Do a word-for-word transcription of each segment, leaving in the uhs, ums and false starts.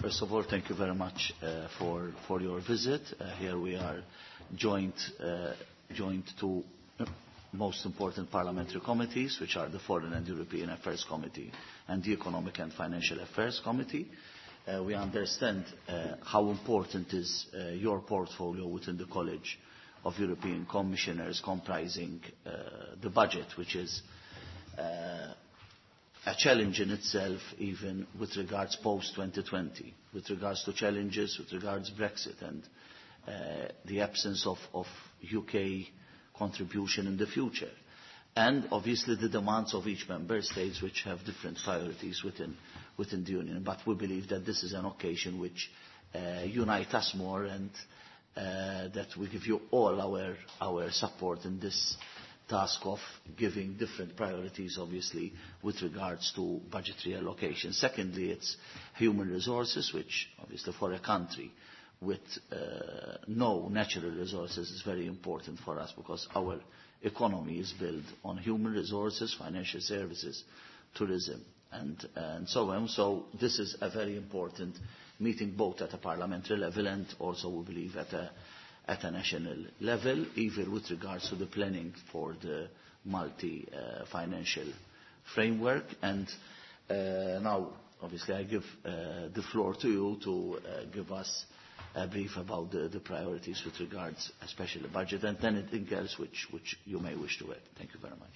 first of all, thank you very much uh, for, for your visit. Uh, here we are joined, uh, joined to most important parliamentary committees, which are the Foreign and European Affairs Committee and the Economic and Financial Affairs Committee. Uh, we understand uh, how important is uh, your portfolio within the College of European Commissioners comprising uh, the budget, which is uh, a challenge in itself, even with regards post twenty twenty, with regards to challenges, with regards Brexit and uh, the absence of, of U K contribution in the future. And obviously the demands of each member states, which have different priorities within, within the Union. But we believe that this is an occasion which uh, unites us more, and uh, that we give you all our, our support in this task of giving different priorities, obviously, with regards to budgetary allocation. Secondly, it's human resources, which obviously for a country with uh, no natural resources is very important for us, because our economy is built on human resources, financial services, tourism, and, and so on. So this is a very important meeting, both at a parliamentary level and also, we believe, at a at a national level, even with regards to the planning for the multi-financial uh, framework. And uh, now, obviously, I give uh, the floor to you to uh, give us a brief about the, the priorities with regards, especially the budget, and then anything else which, which you may wish to add. Thank you very much.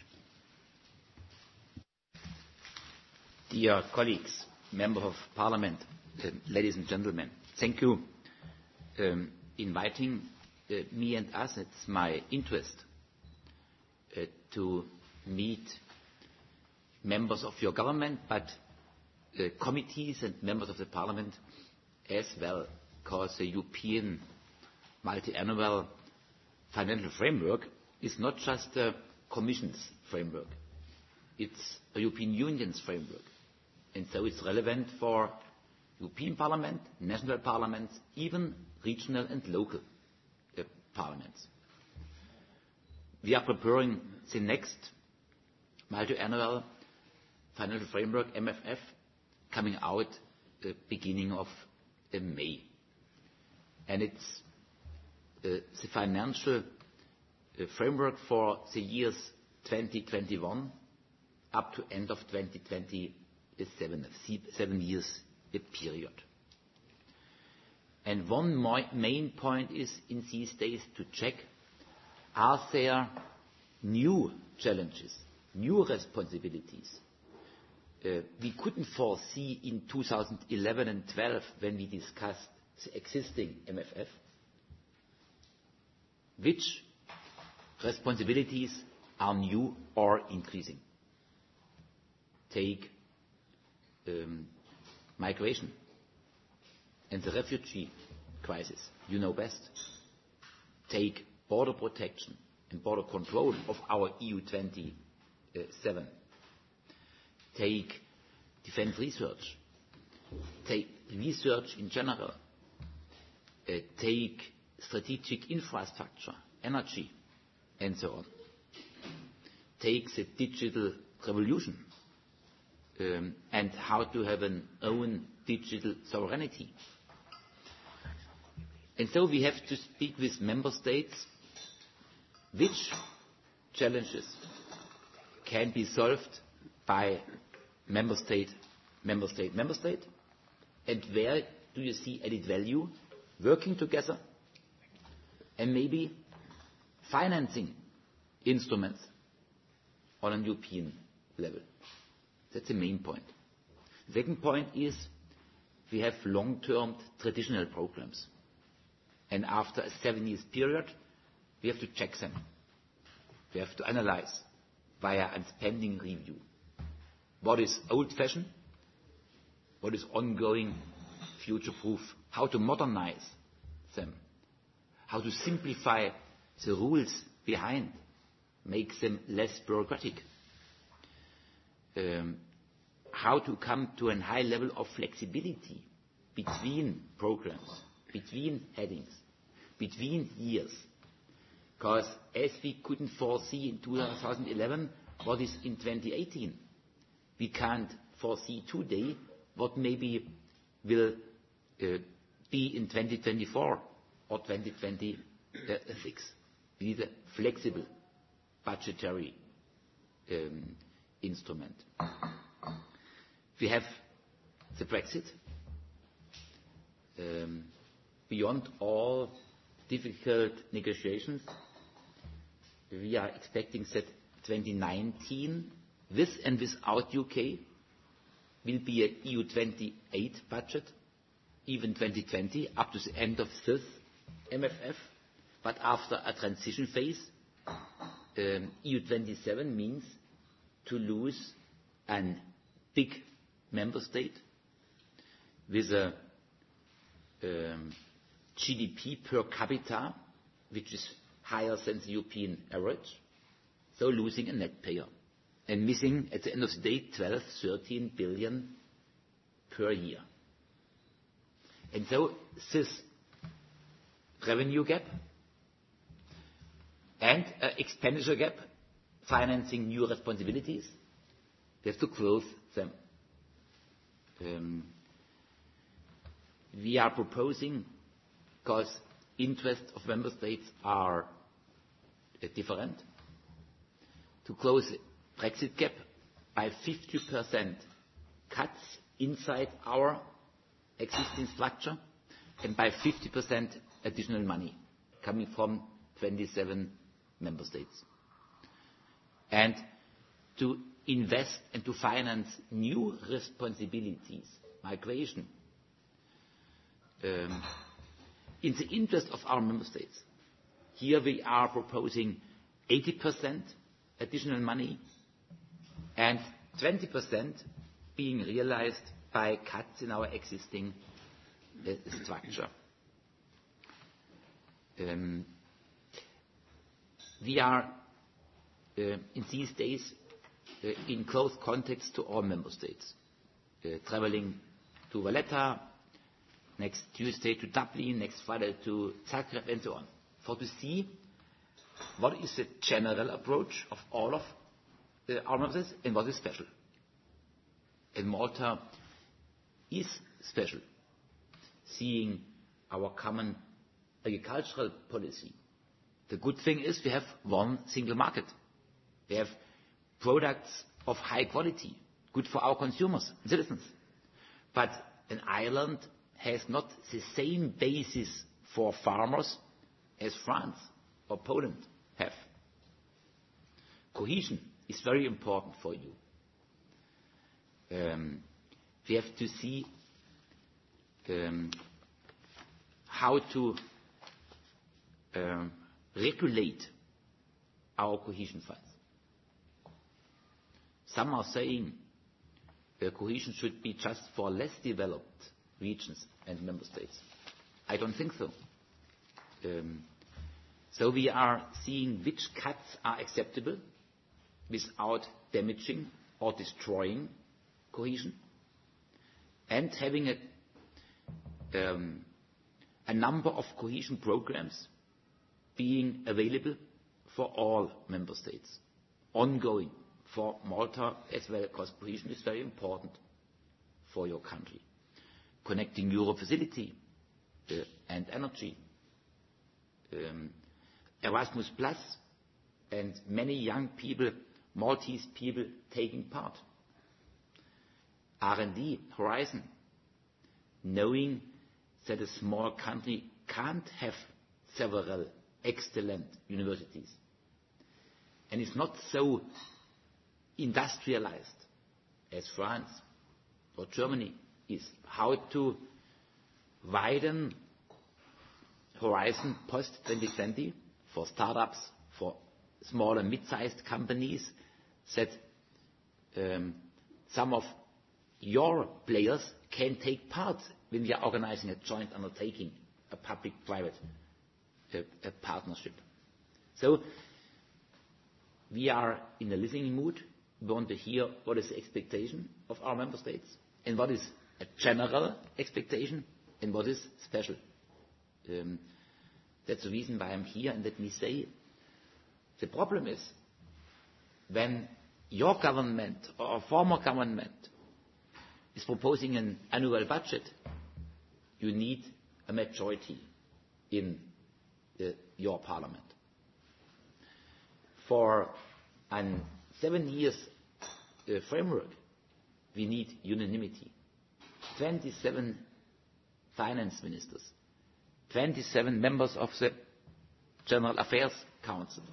Dear colleagues, members of Parliament, uh, ladies and gentlemen, thank you um, inviting Uh, me and us. It's my interest uh, to meet members of your government, but uh, committees and members of the Parliament as well, because the European multi-annual financial framework is not just the Commission's framework. It's the European Union's framework. And so it's relevant for European Parliament, national parliaments, even regional and local parliaments. We are preparing the next multi-annual financial framework, M F F, coming out the beginning of uh, May. And it's uh, the financial uh, framework for the years twenty twenty-one up to end of twenty twenty-seven, a seven years uh, period. And one main point is in these days to check, are there new challenges, new responsibilities uh, we couldn't foresee in two thousand eleven and twelve when we discussed the existing M F F? Which responsibilities are new or increasing? Take um, migration and the refugee crisis, you know best. Take border protection and border control of our E U twenty-seven. Take defence research. Take research in general. Uh, take strategic infrastructure, energy, and so on. Take the digital revolution um, and how to have an own digital sovereignty. And so we have to speak with member states which challenges can be solved by member state, member state, member state, and where do you see added value working together and maybe financing instruments on a European level. That's the main point. The second point is we have long-term traditional programs. And after a seven years period, we have to check them. We have to analyze via a spending review. What is old-fashioned? What is ongoing, future-proof? How to modernize them? How to simplify the rules behind, make them less bureaucratic? Um, how to come to a high level of flexibility between programs, between headings, between years. Because as we couldn't foresee in two thousand eleven what is in twenty eighteen, we can't foresee today what maybe will uh, be in twenty twenty-four or twenty twenty-six. We need a flexible budgetary um, instrument. We have the Brexit. Um, beyond all difficult negotiations, we are expecting that twenty nineteen, with and without U K, will be an E U twenty-eight budget, even twenty twenty, up to the end of this M F F. But after a transition phase, um, E U twenty-seven means to lose a big member state with a um, G D P per capita which is higher than the European average, so losing a net payer and missing at the end of the day twelve, thirteen billion per year. And so this revenue gap and uh, expenditure gap, financing new responsibilities, we have to close them. Um, we are proposing, because interests of member states are uh, different, to close the Brexit gap by fifty percent cuts inside our existing structure and by fifty percent additional money coming from twenty-seven member states. And to invest and to finance new responsibilities, migration, um, in the interest of our member states. Here we are proposing eighty percent additional money and twenty percent being realized by cuts in our existing uh, structure. Um, we are uh, in these days uh, in close contact to all member states, uh, traveling to Valletta, next Tuesday to Dublin, next Friday to Zagreb, and so on, for to see what is the general approach of all of uh, our member states and what is special. And Malta is special, seeing our common agricultural policy. The good thing is we have one single market. We have products of high quality, good for our consumers and citizens. But an island has not the same basis for farmers as France or Poland have. Cohesion is very important for you. Um, we have to see um, how to um, regulate our cohesion funds. Some are saying uh, cohesion should be just for less developed regions and member states. I don't think so. Um, so we are seeing which cuts are acceptable without damaging or destroying cohesion, and having a, um, a number of cohesion programs being available for all member states, ongoing for Malta as well, because cohesion is very important for your country. Connecting Europe facility uh, and energy, um, Erasmus Plus, and many young people, Maltese people taking part. R and D, Horizon, knowing that a small country can't have several excellent universities and is not so industrialized as France or Germany is. How to widen Horizon post twenty twenty for startups, for small and mid-sized companies, that um, some of your players can take part when we are organizing a joint undertaking, a public-private uh, a partnership. So we are in a listening mood. We want to hear what is the expectation of our member states and what is a general expectation and what is special. Um, that's the reason why I'm here, and let me say, the problem is when your government or a former government is proposing an annual budget, you need a majority in uh, your parliament. For a seven years uh, framework, we need unanimity. twenty-seven finance ministers, twenty-seven members of the General Affairs Council.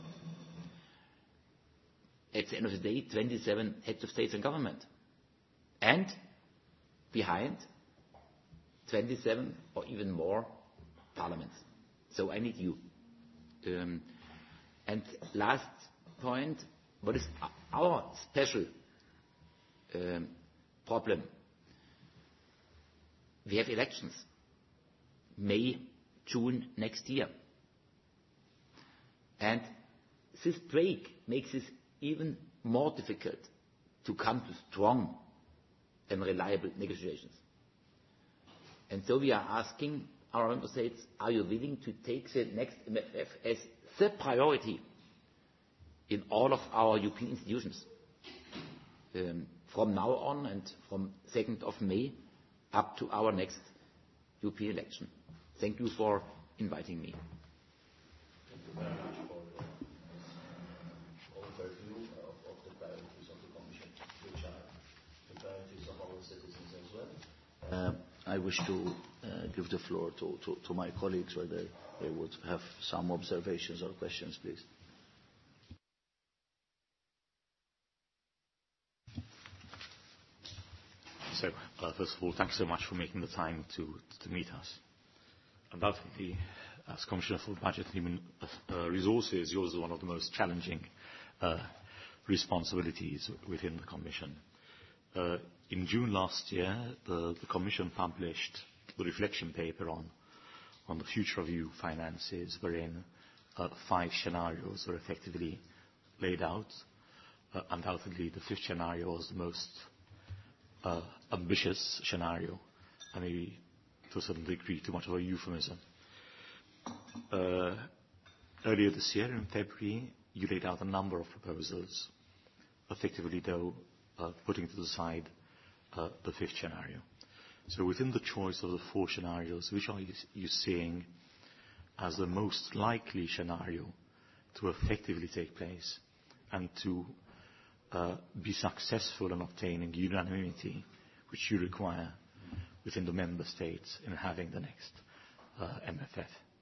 At the end of the day, twenty-seven heads of state and government. And behind, twenty-seven or even more parliaments. So I need you. Um, and last point, what is our special um, problem? We have elections, May, June next year. And this break makes it even more difficult to come to strong and reliable negotiations. And so we are asking our member states, are you willing to take the next M F F as the priority in all of our European institutions um, from now on and from second of May up to our next European election? Thank you for inviting me. Thank you very much for the overview of, of the priorities of the Commission, which are the priorities of our citizens as well. Uh, I wish to uh, give the floor to, to, to my colleagues whether they would have some observations or questions, please. So, uh, first of all, thanks so much for making the time to, to meet us. Undoubtedly, as Commissioner for Budget and Human uh, Resources, yours is one of the most challenging uh, responsibilities within the Commission. Uh, in June last year, the, the Commission published the reflection paper on, on the future of E U finances, wherein uh, five scenarios were effectively laid out. Uh, undoubtedly, the fifth scenario was the most uh, ambitious scenario, and maybe to a certain degree too much of a euphemism. Uh, earlier this year, in February, you laid out a number of proposals, effectively, though, uh, putting to the side uh, the fifth scenario. So within the choice of the four scenarios, which are you, you seeing as the most likely scenario to effectively take place and to uh, be successful in obtaining unanimity, which you require within the member states in having the next uh, M F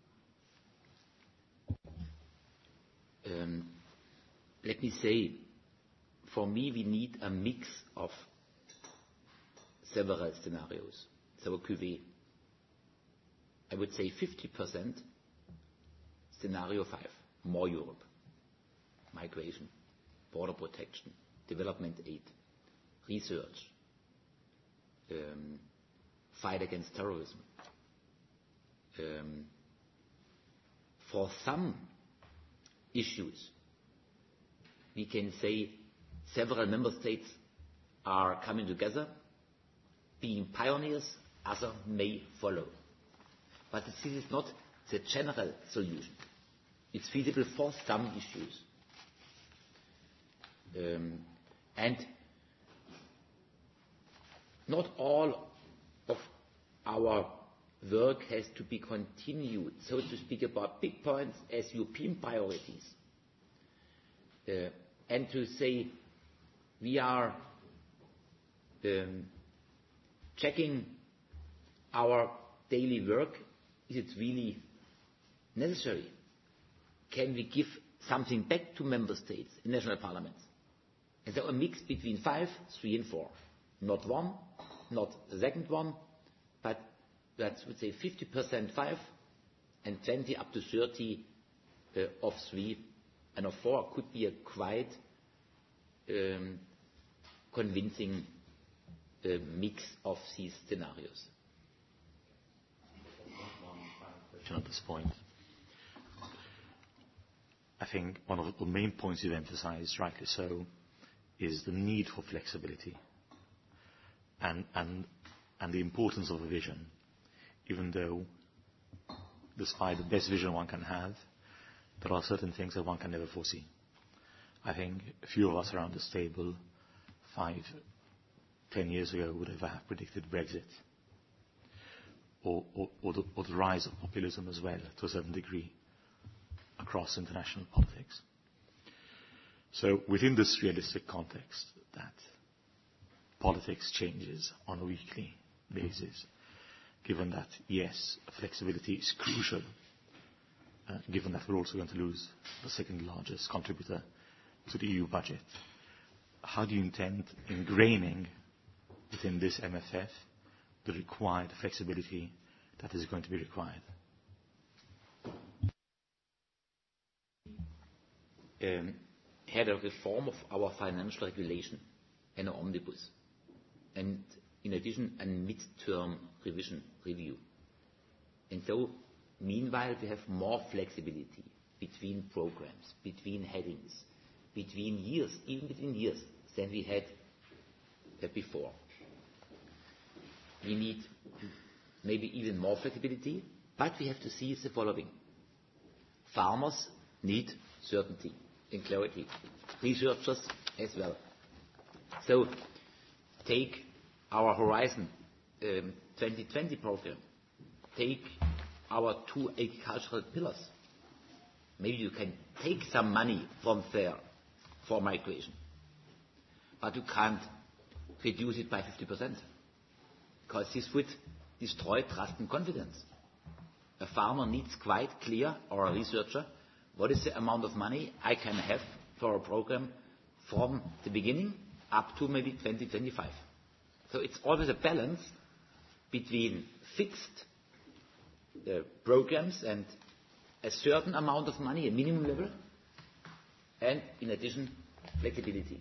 F? Um, let me say, for me, we need a mix of several scenarios. So, Q V, I would say fifty percent scenario five, more Europe, migration, border protection, development aid, research, um, fight against terrorism. Um, for some issues, we can say several member states are coming together, being pioneers, others may follow. But this is not the general solution. It's feasible for some issues. Um, and not all of our work has to be continued, so to speak, about big points as European priorities. Uh, and to say we are um, checking our daily work, is it really necessary? Can we give something back to member states in national parliaments? And so a mix between five, three and four. Not one, not the second one, but let's would say fifty percent five and twenty up to thirty uh, of three and of four could be a quite um, convincing uh, mix of these scenarios. At this point, I think one of the main points you've emphasized, rightly so, is the need for flexibility and, and, and the importance of a vision, even though despite the best vision one can have, there are certain things that one can never foresee. I think a few of us around this table five, ten years ago would have predicted Brexit, or, or, or, the, or the rise of populism as well, to a certain degree, across international politics. So within this realistic context that politics changes on a weekly basis, given that, yes, flexibility is crucial, uh, given that we're also going to lose the second largest contributor to the E U budget, how do you intend ingraining within this M F F the required flexibility that is going to be required? Um, had a reform of our financial regulation and an omnibus, and in addition a mid-term revision review. And so, meanwhile, we have more flexibility between programs, between headings, between years, even between years, than we had uh, before. We need maybe even more flexibility, but we have to see the following. Farmers need certainty and clarity. Researchers as well. So, take our Horizon um, twenty twenty program. Take our two agricultural pillars. Maybe you can take some money from there for migration. But you can't reduce it by fifty percent. Because this would destroy trust and confidence. A farmer needs quite clear, or a researcher, what is the amount of money I can have for a program from the beginning up to maybe twenty twenty-five. So it's always a balance between fixed uh, programs and a certain amount of money, a minimum level, and in addition, flexibility.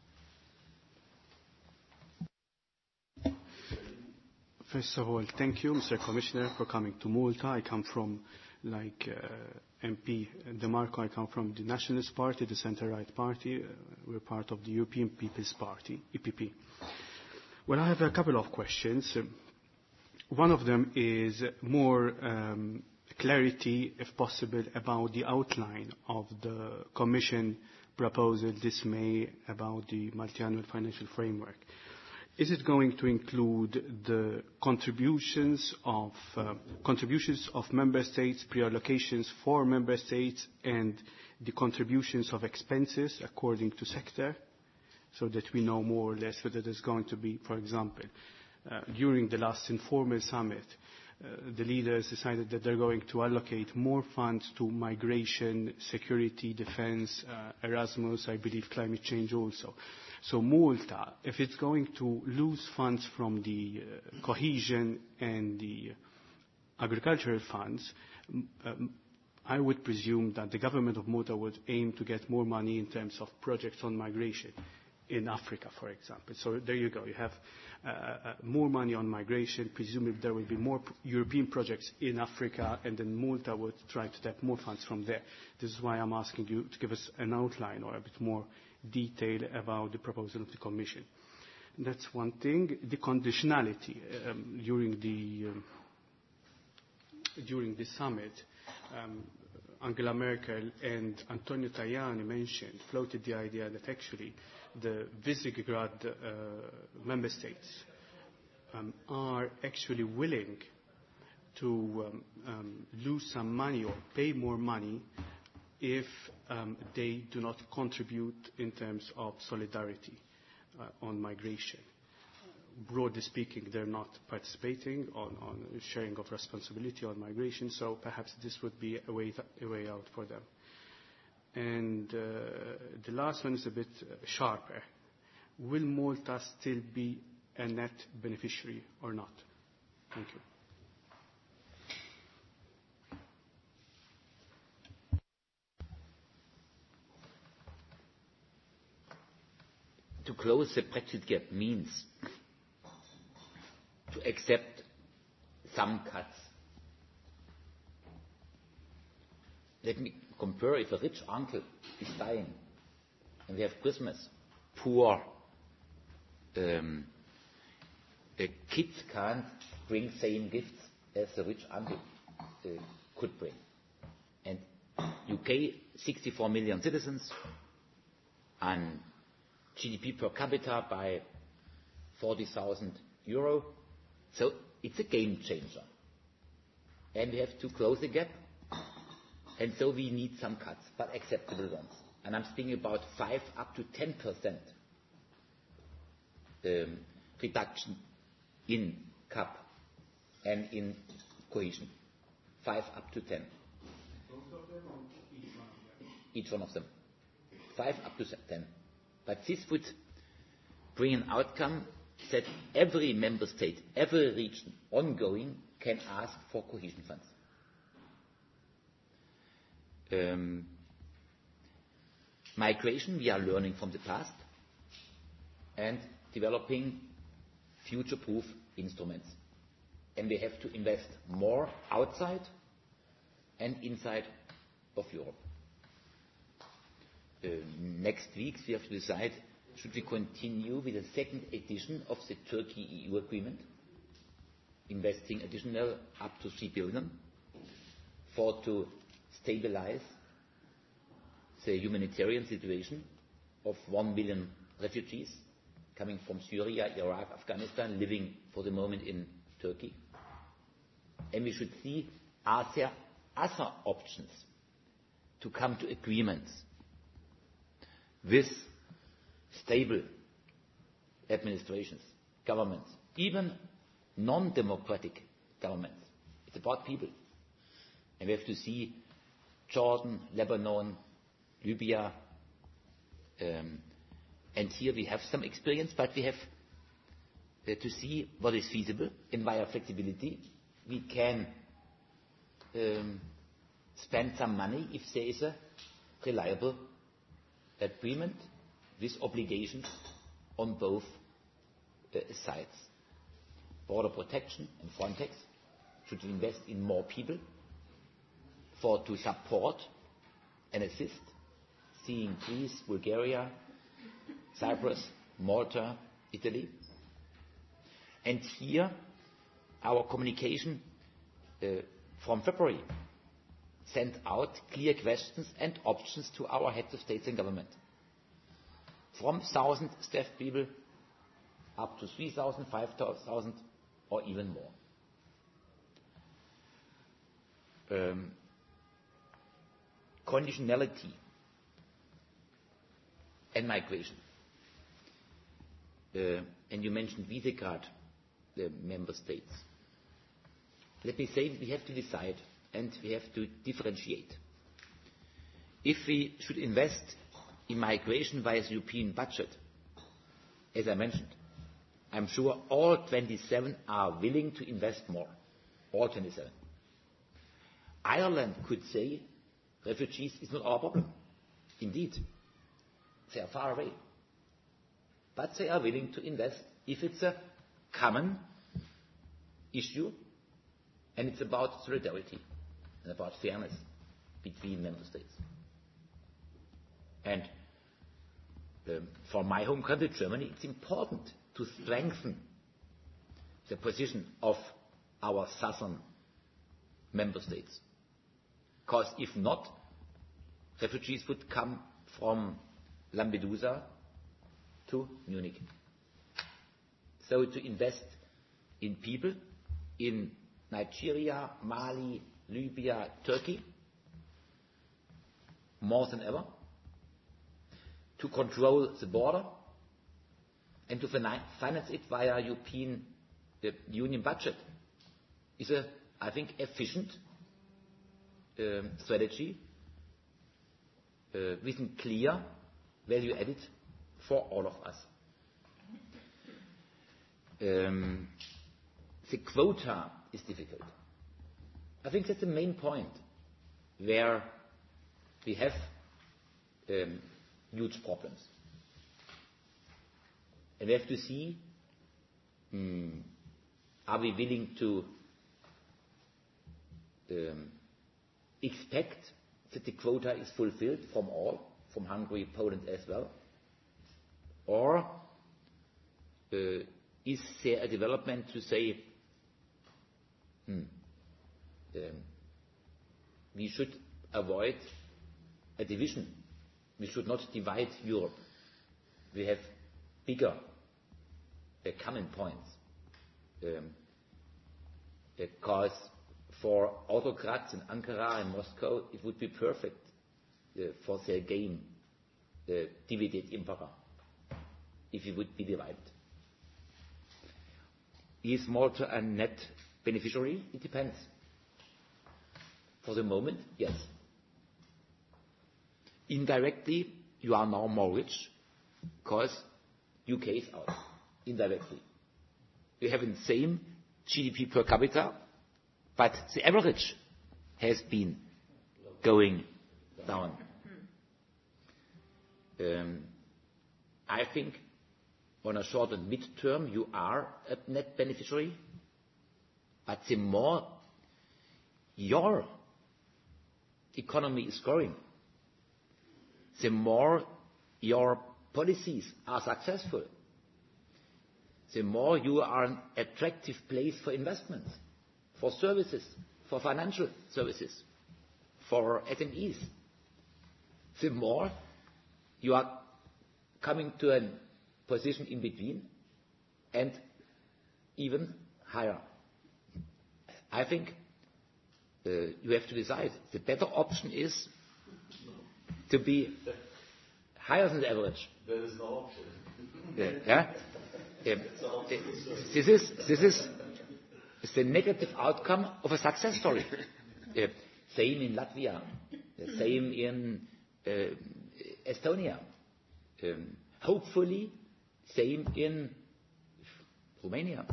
First of all, thank you, Mister Commissioner, for coming to Malta. I come from, like uh, M P DeMarco, I come from the Nationalist Party, the Centre-Right Party. Uh, we're part of the European People's Party, E P P. Well, I have a couple of questions. One of them is more um, clarity, if possible, about the outline of the Commission proposal this May about the multi-annual financial framework. Is it going to include the contributions of uh, contributions of member states, pre-allocations for member states, and the contributions of expenses according to sector, so that we know more or less whether there's going to be, for example, uh, during the last informal summit, uh, the leaders decided that they're going to allocate more funds to migration, security, defense, uh, Erasmus, I believe climate change also. So Malta, if it's going to lose funds from the uh, cohesion and the agricultural funds, um, I would presume that the government of Malta would aim to get more money in terms of projects on migration in Africa, for example. So there you go. You have uh, uh, more money on migration. Presumably there will be more p- European projects in Africa, and then Malta would try to tap more funds from there. This is why I'm asking you to give us an outline or a bit more detail about the proposal of the Commission. That's one thing. The conditionality um, during the um, during the summit, um, Angela Merkel and Antonio Tajani mentioned, floated the idea that actually the Visegrad uh, member states um, are actually willing to um, um, lose some money or pay more money if um, they do not contribute in terms of solidarity uh, on migration. Broadly speaking, they're not participating on, on sharing of responsibility on migration, so perhaps this would be a way, th- a way out for them. And uh, the last one is a bit uh, sharper. Will Malta still be a net beneficiary or not? Thank you. To close the Brexit gap means to accept some cuts. Let me compare: if a rich uncle is dying and we have Christmas, poor um, uh, kids can't bring same gifts as the rich uncle uh, could bring. And U K, sixty-four million citizens, and G D P per capita by forty thousand euro. So it's a game changer. and we have to close the gap, and so we need some cuts, but acceptable ones. And I'm speaking about five up to ten percent um, reduction in C A P and in cohesion. Five up to ten. Each one of them. Five up to ten. But this would bring an outcome that every member state, every region, ongoing, can ask for cohesion funds. Um, migration, we are learning from the past and developing future-proof instruments. And we have to invest more outside and inside of Europe. Uh, next week we have to decide, should we continue with the second edition of the Turkey-E U agreement, investing additional up to three billion for to stabilize the humanitarian situation of one million refugees coming from Syria, Iraq, Afghanistan, living for the moment in Turkey. And we should see, are there other options to come to agreements with stable administrations, governments, even non-democratic governments. It's about people. And we have to see Jordan, Lebanon, Libya, um, and here we have some experience, but we have uh, to see what is feasible, and via flexibility we can um, spend some money if there is a reliable agreement with obligations on both uh, sides. Border protection and Frontex should invest in more people for to support and assist, seeing Greece, Bulgaria, Cyprus, Malta, Italy. And here our communication uh, from February sent out clear questions and options to our heads of states and government. From one thousand staff people up to three thousand, five thousand or even more. Um, conditionality and migration. Uh, and you mentioned Visegrad, the member states. Let me say we have to decide and we have to differentiate. If we should invest in migration via the European budget, as I mentioned, I'm sure all twenty-seven are willing to invest more. All twenty-seven. Ireland could say refugees is not our problem. Indeed, they are far away. But they are willing to invest if it's a common issue and it's about solidarity and about fairness between member states. And um, for my home country, Germany, it's important to strengthen the position of our southern member states. Because if not, refugees would come from Lampedusa to Munich. So to invest in people in Nigeria, Mali, Libya, Turkey, more than ever, to control the border and to finance it via European uh, Union budget is a, I think, efficient um, strategy uh, with a clear value added for all of us. Um, the quota is difficult. I think that's the main point where we have um, huge problems. And we have to see, um, are we willing to um, expect that the quota is fulfilled from all, from Hungary, Poland as well? Or uh, is there a development to say, hmm, um, we should avoid a division. We should not divide Europe. We have bigger uh, common points. Um, because for autocrats in Ankara and Moscow, it would be perfect uh, for their game, the divided emperor, if it would be divided. Is Malta a net beneficiary? It depends. For the moment, yes. Indirectly, you are now more rich because U K is out. Indirectly. You have the same G D P per capita, but the average has been going down. Um, I think on a short and mid-term you are a net beneficiary, but the more your economy is growing, the more your policies are successful, the more you are an attractive place for investments, for services, for financial services, for S M Es, the more you are coming to a position in between and even higher. I think uh, you have to decide. The better option is to be higher than the average. There is no option. Yeah. yeah? yeah. This is this is is the negative outcome of a success story. Yeah. Same in Latvia. Same in uh, Estonia. Um, hopefully, same in Romania.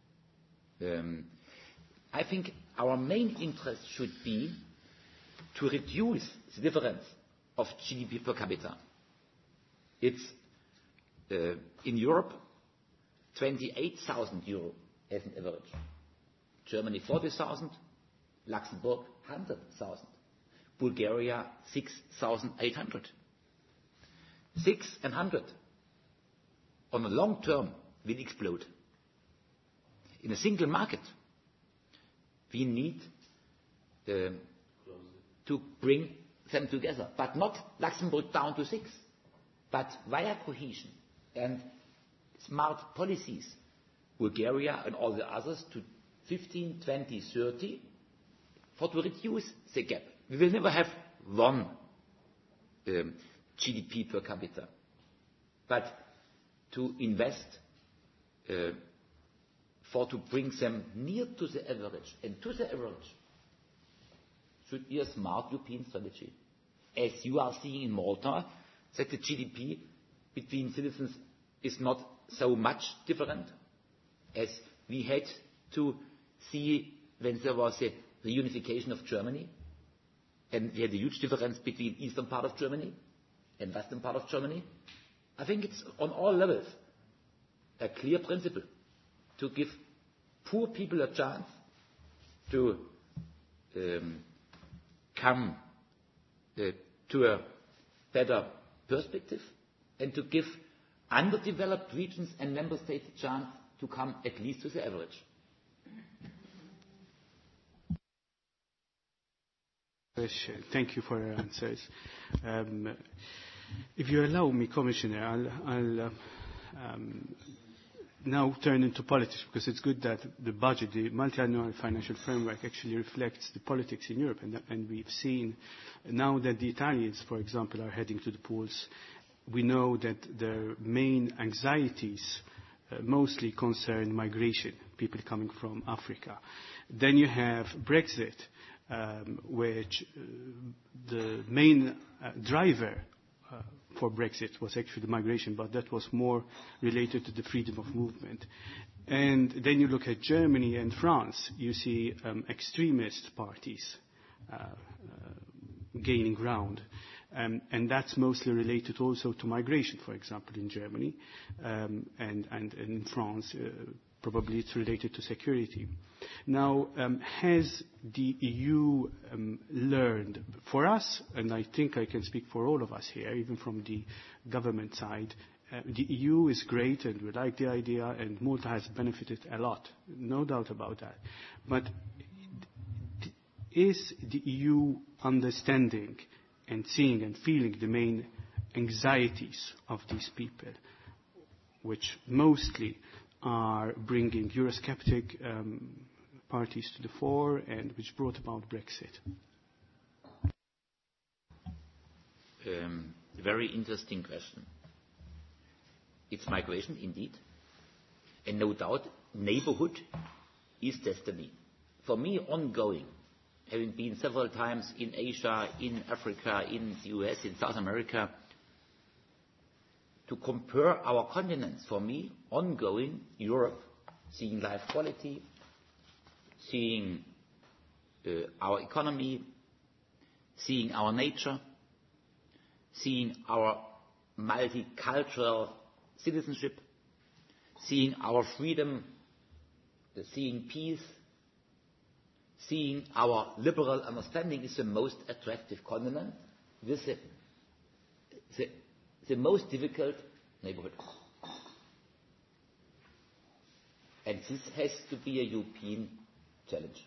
Um, I think our main interest should be to reduce the difference of G D P per capita. It's uh, in Europe twenty-eight thousand euro as an average. Germany forty thousand, Luxembourg one hundred thousand, Bulgaria six thousand eight hundred. Six and hundred on the long term will explode. In a single market, we need uh, to bring them together, but not Luxembourg down to six, but via cohesion and smart policies, Bulgaria and all the others to fifteen, twenty, thirty, for to reduce the gap. We will never have one um, G D P per capita, but to invest uh, for to bring them near to the average and to the average should be a smart European strategy. As you are seeing in Malta, that the G D P between citizens is not so much different as we had to see when there was a reunification of Germany, and we had a huge difference between eastern part of Germany and western part of Germany. I think it's on all levels a clear principle to give poor people a chance to um, come uh, to a better perspective and to give underdeveloped regions and member states a chance to come at least to the average. Thank you for your answers. Um, if you allow me, Commissioner, I'll, I'll uh, um, now turn into politics, because it's good that the budget, the multi-annual financial framework, actually reflects the politics in Europe. And, and we've seen now that the Italians, for example, are heading to the polls, we know that their main anxieties uh, mostly concern migration, people coming from Africa. Then you have Brexit, um, which uh, the main uh, driver uh, for Brexit was actually migration, but that was more related to the freedom of movement. And then you look at Germany and France, you see um, extremist parties uh, uh, gaining ground. Um, and that's mostly related also to migration, for example, in Germany, um, and, and, and in France, uh, probably it's related to security. Now, um, has the E U um, learned, for us, and I think I can speak for all of us here, even from the government side, uh, the E U is great and we like the idea, and Malta has benefited a lot, no doubt about that. But is the E U understanding and seeing and feeling the main anxieties of these people, which mostly are bringing Eurosceptic um, parties to the fore and which brought about Brexit? Um, very interesting question. It's migration, indeed. And no doubt, neighborhood is destiny. For me, ongoing, having been several times in Asia, in Africa, in the U S, in South America, to compare our continents, for me, ongoing, Europe, seeing life quality, seeing uh, our economy, seeing our nature, seeing our multicultural citizenship, seeing our freedom, uh, seeing peace, seeing our liberal understanding is the most attractive continent with the, the, the most difficult neighborhood. And this has to be a European challenge.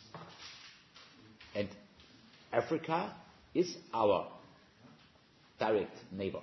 And Africa is our direct neighbor.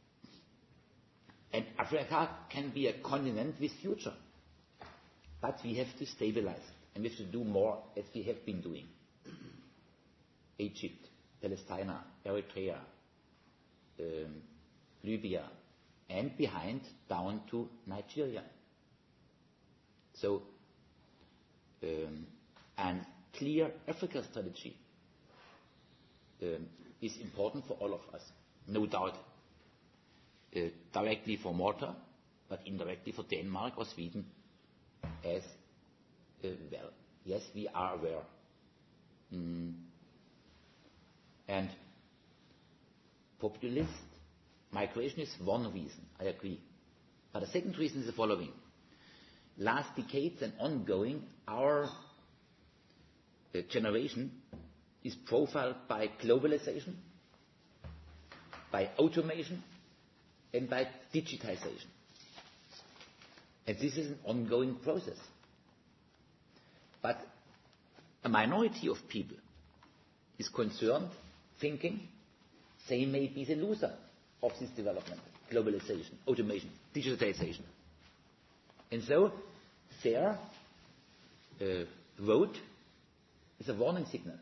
And Africa can be a continent with future. But we have to stabilize it. And we have to do more as we have been doing. Egypt, Palestine, Eritrea, um, Libya, and behind down to Nigeria. So, um, a clear Africa strategy um, is important for all of us. No doubt, uh, directly for Malta, but indirectly for Denmark or Sweden as uh, well. Yes, we are aware. Mm. And populist migration is one reason, I agree. But the second reason is the following. Last decades and ongoing, our uh, generation is profiled by globalization, by automation, and by digitization. And this is an ongoing process. But a minority of people is concerned, thinking, they may be the loser of this development, globalization, automation, digitization. And so their uh, vote is a warning signal.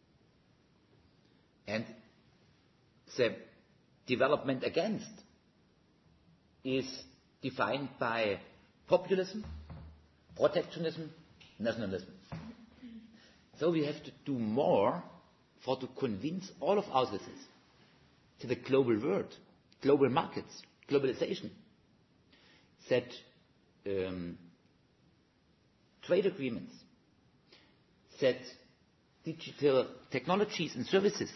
And the development against is defined by populism, protectionism, nationalism. So we have to do more for to convince all of our citizens to the global world, global markets, globalization, that um, trade agreements, that digital technologies and services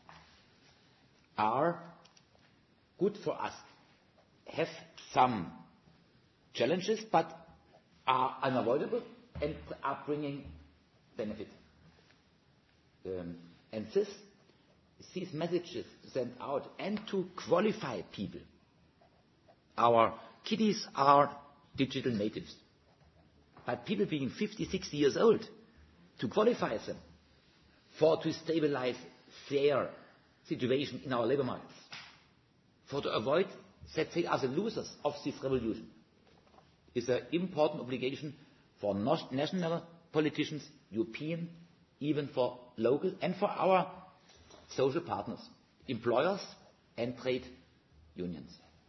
are good for us, have some challenges, but are unavoidable and are bringing benefit. Um, and this, these messages sent out and to qualify people. Our kiddies are digital natives. But people being fifty, sixty years old, to qualify them for to stabilize their situation in our labor markets, for to avoid that they are the losers of this revolution, is an important obligation for national politicians, European, even for local, and for our social partners, employers and trade unions.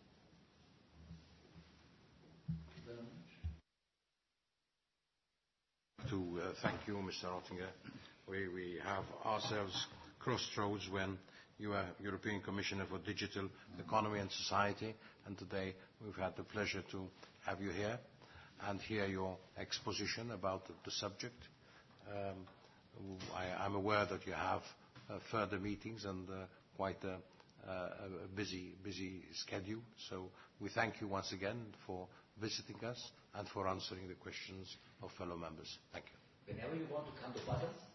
To uh, thank you, Mister Oettinger. We, we have ourselves crossroads when you are European Commissioner for Digital Economy and Society, and today we've had the pleasure to have you here and hear your exposition about the, the subject. Um, I, I'm aware that you have uh, further meetings and uh, quite a, a, a busy, busy schedule, so we thank you once again for visiting us and for answering the questions of fellow members. Thank you. Whenever you want to come to Brussels,